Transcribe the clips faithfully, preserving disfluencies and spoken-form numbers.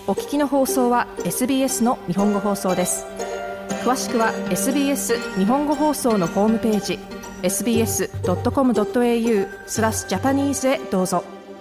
お聞きの放送は エスビーエス の日本語放送です。詳しくは エスビーエス 日本語放送のホームページ エスビーエスドットコムドットエーユー スラスジャパニーズへどうぞ。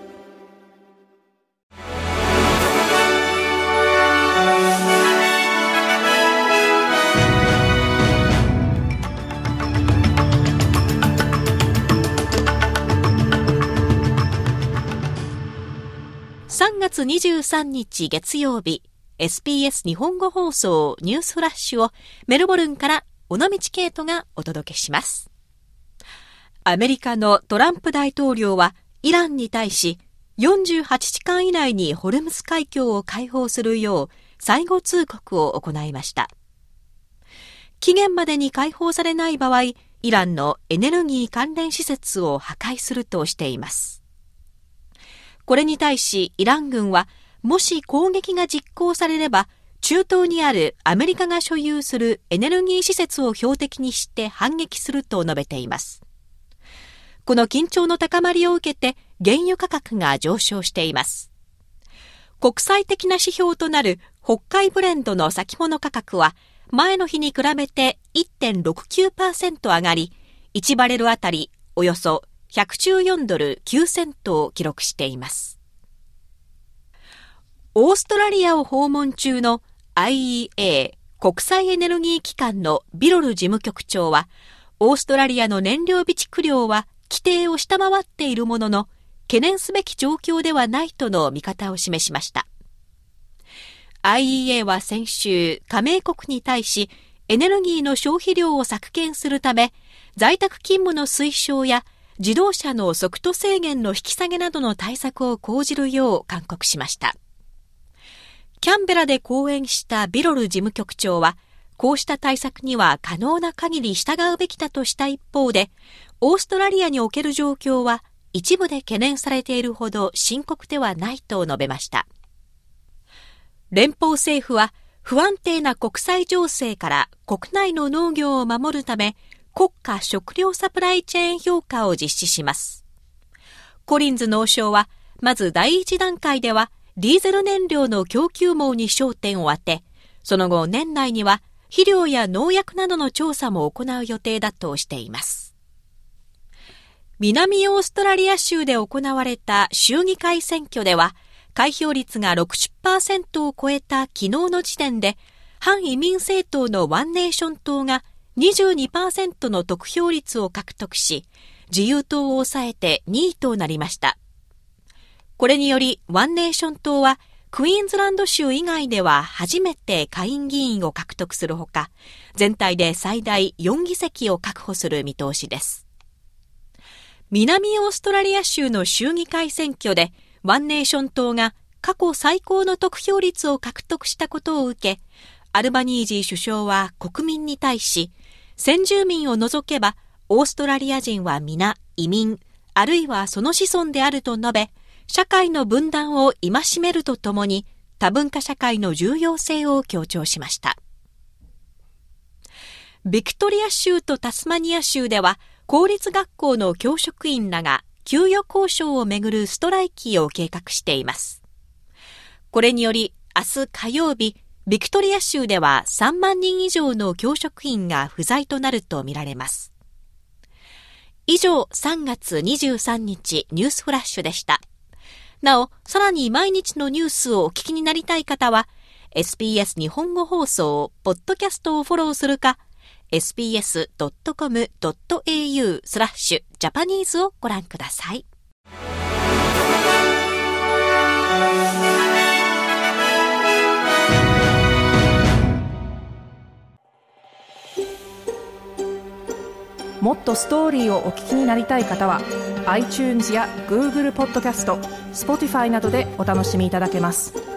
さんがつにじゅうさんにち月曜日、エスビーエス 日本語放送ニュースフラッシュをメルボルンから尾道ケイトがお届けします。アメリカのトランプ大統領はイランに対しよんじゅうはちじかん以内にホルムズ海峡を開放するよう最後通告を行いました。期限までに開放されない場合、イランのエネルギー関連施設を破壊するとしています。これに対しイラン軍は、もし攻撃が実行されれば、中東にあるアメリカが所有するエネルギー施設を標的にして反撃すると述べています。この緊張の高まりを受けて原油価格が上昇しています。国際的な指標となる北海ブレンドの先物価格は前の日に比べて いってんろくきゅうパーセント 上がり、いちバレルあたりおよそひゃくじゅうよんドルきゅうセントを記録しています。オーストラリアを訪問中の アイイーエー 国際エネルギー機関のビロル事務局長は、オーストラリアの燃料備蓄量は規定を下回っているものの、懸念すべき状況ではないとの見方を示しました。アイイーエー は先週、加盟国に対し、エネルギーの消費量を削減するため、在宅勤務の推奨や自動車の速度制限の引き下げなどの対策を講じるよう勧告しました。キャンベラで講演したビロル事務局長は、こうした対策には可能な限り従うべきだとした一方で、オーストラリアにおける状況は一部で懸念されているほど深刻ではないと述べました。連邦政府は不安定な国際情勢から国内の農業を守るため、国家食料サプライチェーン評価を実施します。コリンズ農相は、まず第一段階では、ディーゼル燃料の供給網に焦点を当て、その後年内には肥料や農薬などの調査も行う予定だとしています。南オーストラリア州で行われた州議会選挙では、開票率が ろくじゅっパーセント を超えた昨日の時点で、反移民政党のワンネーション党がにじゅうにパーセント の得票率を獲得し、自由党を抑えてにいとなりました。これによりワンネーション党はクイーンズランド州以外では初めて下院議員を獲得するほか、全体で最大よんぎせきを確保する見通しです。南オーストラリア州の州議会選挙でワンネーション党が過去最高の得票率を獲得したことを受け、アルバニージー首相は国民に対し、先住民を除けばオーストラリア人は皆移民、あるいはその子孫であると述べ、社会の分断を戒めるとともに多文化社会の重要性を強調しました。ビクトリア州とタスマニア州では公立学校の教職員らが給与交渉をめぐるストライキを計画しています。これにより明日火曜日、ビクトリア州ではさんまんにん以上の教職員が不在となるとみられます。以上、さんがつにじゅうさんにちニュースフラッシュでした。なお、さらに毎日のニュースをお聞きになりたい方は、エスビーエス 日本語放送、ポッドキャストをフォローするか、エスビーエスドットコムドットエーユー スラッシュジャパニーズをご覧ください。 もっとストーリーをお聞きになりたい方は iTunes や Google ポッドキャスト、Spotify などでお楽しみいただけます。